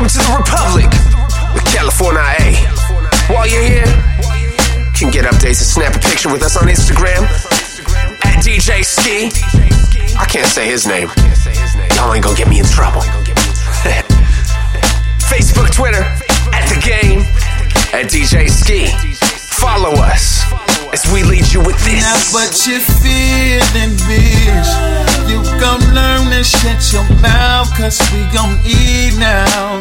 Welcome to the Republic with California A. While you're here, you can get updates and snap a picture with us on Instagram at DJ Ski. I can't say his name. Y'all ain't gonna get me in trouble. Facebook, Twitter, at The Game, at DJ Ski. Follow us as we lead you with this. Now what you feeling, bitch? You gon' learn to shut your mouth, cause we gon' eat now.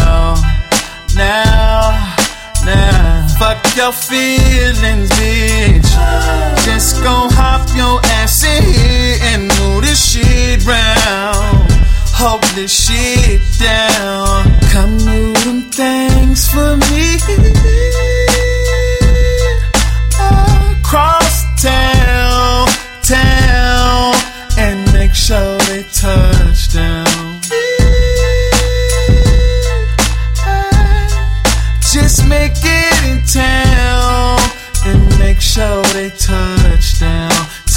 Fuck your feelings, bitch. Just gon' hop your ass in here and move this shit round. Hold this shit down. Come move them things for me. Across town, and make sure they touch down. Just make it in town and make sure they touch down.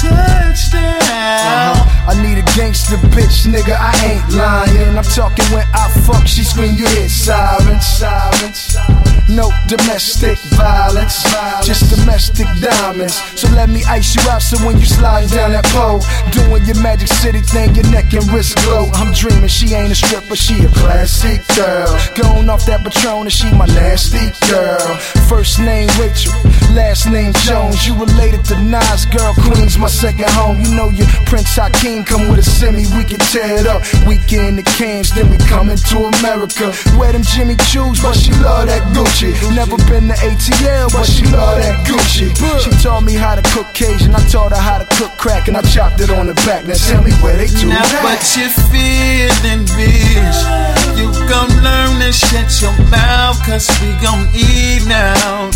I need a gangster bitch, nigga, I ain't lying. I'm talking when I fuck, she scream, you hear sirens. No domestic violence, just domestic diamonds. So let me ice you out, so when you slide down that pole, doing your Magic City thing, your neck and wrist glow. I'm dreaming, she ain't a stripper, she a classic girl. Going off that Patron and she my nasty girl. First name Rachel, last name Jones. You related to Nas, girl, Queens my second home. You know your Prince Hakeem come with a semi, we can tear it up. Weekend the cans, then we come into America. Wear them Jimmy Choos, but she love that Gucci. Never been to ATL, but she love that Gucci. She taught me how to cook Cajun, I taught her how to cook crack, and I chopped it on the back. Now tell me where they do now that. What you feeling, bitch? You gon' learn to shut your mouth, cause we gon' eat now.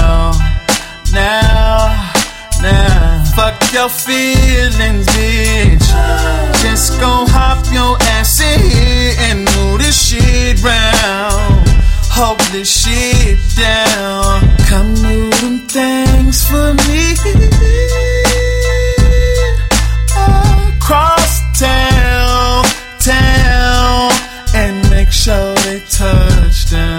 Fuck your feelings, bitch. Just gon' hop your ass in here and move this shit round. Hold this shit down. Come move them things for me. Across town, and make sure they touch down.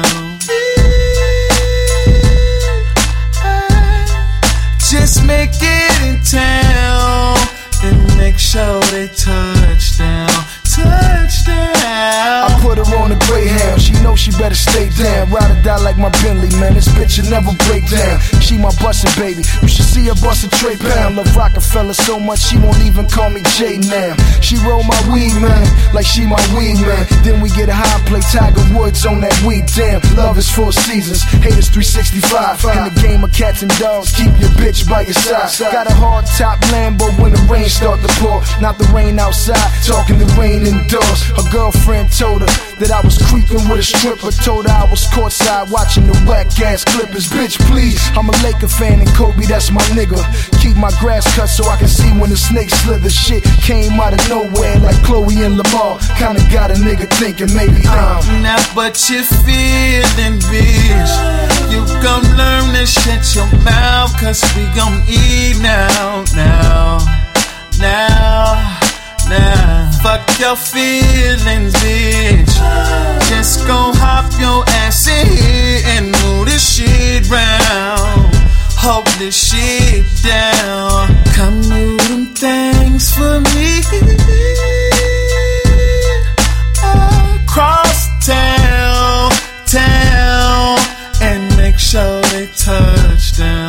Just make it in town and make sure they touch down. I put her on a Greyhound, she know she better stay down. Ride or die like my Bentley, man, this bitch will never break down. She my bustin' baby, you should see her bust a Trey Pound. Love Rockefeller so much she won't even call me Jay now. She roll my weed, man, like she my weed, man. Then we get high and play Tiger Woods on that weed, damn. Love is 4 seasons, haters 365. In the game of cats and dogs, keep your bitch by your side. Got a hard top Lambo when the rain start to pour. Not the rain outside, talking the rain indoors. Her girlfriend told her that I was creeping with a stripper. Told her I was courtside watching the whack ass Clippers. Bitch, please, I'm a Laker fan and Kobe, that's my nigga. Keep my grass cut so I can see when the snake slither. Shit came out of nowhere like Chloe and Lamar. Kinda got a nigga thinking maybe I'm now what you feeling, bitch? You gon' learn to shut your mouth, cause we gon' eat now. Fuck your feelings, bitch. Just gon' hop your ass in here and move this shit round. Hold this shit down. Come move them things for me. Across town, and make sure they touch down.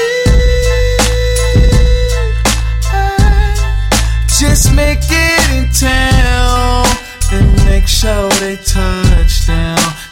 Just make it in town and make sure they touch down.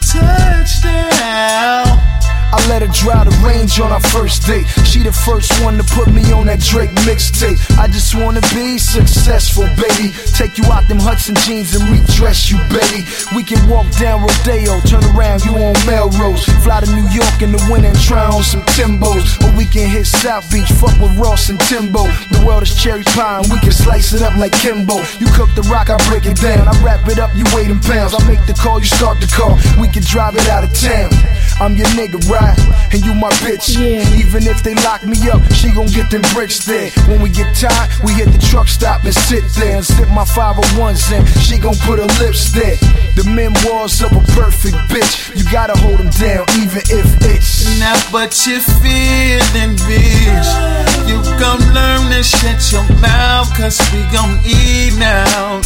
I let her drive the Range on our first date. She the first one to put me on that Drake mixtape. I just wanna be successful, baby. Take you out them Hudson jeans and redress you, baby. We can walk down Rodeo, turn around, you on Melrose. Fly to New York in the winter and try on some Timbos. Or we can hit South Beach, fuck with Ross and Timbo. The world is cherry pie and we can slice it up like Kimbo. You cook the rock, I break it down. I wrap it up, you weigh them pounds. I make the call, you start the call. We can drive it out of town. I'm your nigga, right? And you my bitch. Yeah. Even if they lock me up, she gon' get them bricks there. When we get tired, we hit the truck stop and sit there and sip my 501s in. She gon' put her lips there. The memoirs of a perfect bitch. You gotta hold them down, even if it's now, but you feelin', bitch. You gon' learn to shut your mouth, cause we gon' eat now.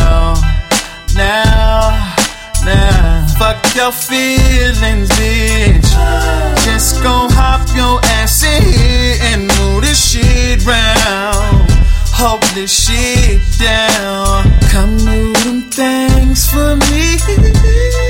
Fuck your feelings, bitch. Just gon' hop your ass in here and move this shit round. Hold this shit down. Come do them things for me.